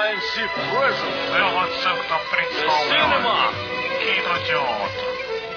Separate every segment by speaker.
Speaker 1: ANC present.
Speaker 2: Целоцепто представляет кинотеатр.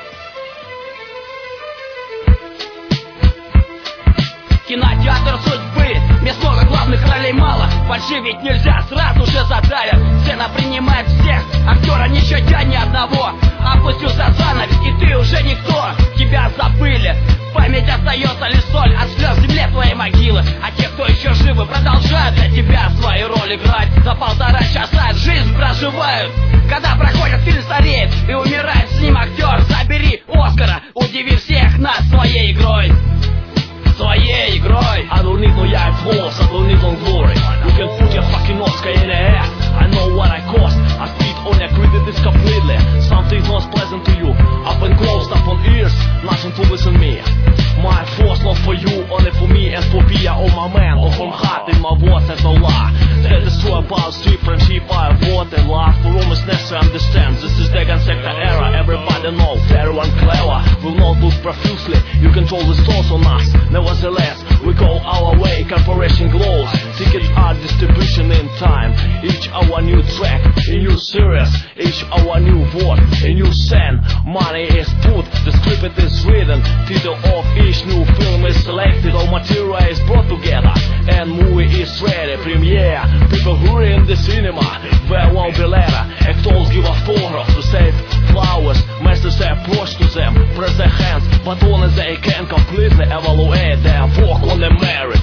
Speaker 3: Кинотеатр судьбы, мест много, главных ролей мало. Фальшивить нельзя, сразу же задавят. Сцена принимает всех, актера не щадя ни одного. Опустился занавес, и ты уже никто. Тебя забыли, в память остается лишь соль от слез в земле твоей могилы. А те, кто еще живы, продолжают для тебя свою роль играть. За 1,5 часа жизнь проживают. Когда проходит фильм, стареет и умирает с ним актер. Забери Оскара, удиви всех нас своей игрой. Своей игрой.
Speaker 4: I don't need no jag applause, I don't need no glory. You can put your fucking Oscar in the air. I know what I cost, I speak on your credit is completely. Something not pleasant to you, up and closed up on ears, nothing to listen me. My force not for you, only for me and for Pia, oh my man. All from heart in my voice there's no lie. That is true about street friendship, I avoid and laugh. For almost necessary understand, this is the sector era. Everybody knows, everyone clever will not look profusely. You control the source on us. Nevertheless, we go our way, corporation glows. Tickets are distribution in time. Each our new track, a new series. Each our new vote, a new scene. Money is put, the script is written. Title of each new film is selected. All material is brought together, and movie is ready. Premiere, people hurry in the cinema. Where won't be later. Actors give autograph to save flowers. Message approach to them. Press their hands, but only they can completely evaluate their work on the merit.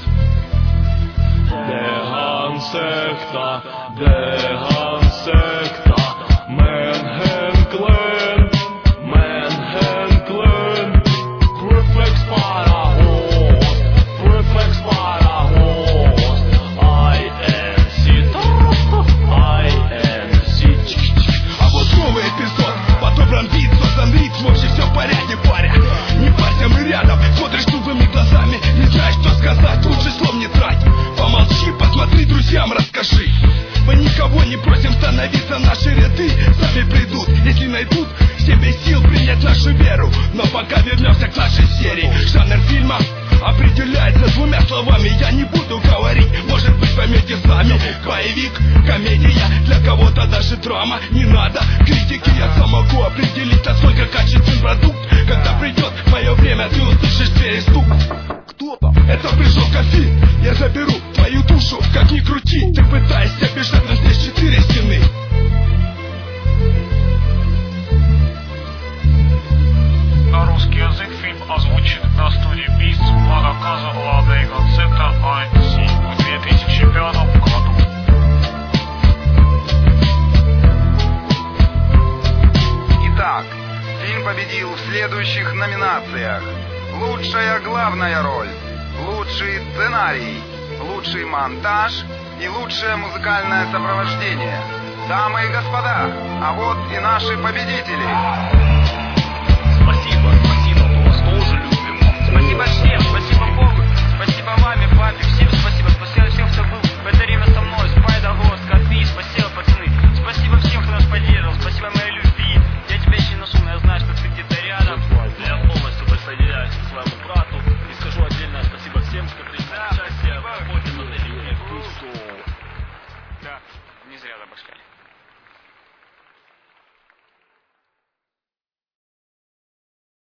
Speaker 2: Dehan sekta, Manhattan Clan, Prefix para host, INC.
Speaker 5: А вот новый эпизод, подобран бит, создан ритм, вообще все в порядке, паря. Не парься, мы рядом, смотришь тупыми глазами, не знаешь, что сказать, лучше слов не трать. Помолчи, посмотри, друзьям расскажи. Мы никого не просим становиться, наши ряды сами придут, если найдут в себе сил принять нашу веру. Но пока вернемся к нашей серии. Жанр фильма определяется 2 словами. Я не буду говорить, может быть, поймете сами. Боевик, комедия, для кого-то даже драма. Не надо критики, я сам могу определить, насколько качественный продукт. Когда придет мое время, ты услышишь перестук. Кто там? Это пришел кофе. Я заберу твою душу, как ни крути. Ты пытаешься бежать, но здесь 4 стены.
Speaker 2: На русский язык фильм озвучен на студии БИС по заказу Лады и концепта INC в 2005 году.
Speaker 6: Итак, фильм победил в следующих номинациях: лучшая главная роль, лучший сценарий, лучший монтаж и лучшее музыкальное сопровождение. Дамы и господа, а вот и наши победители.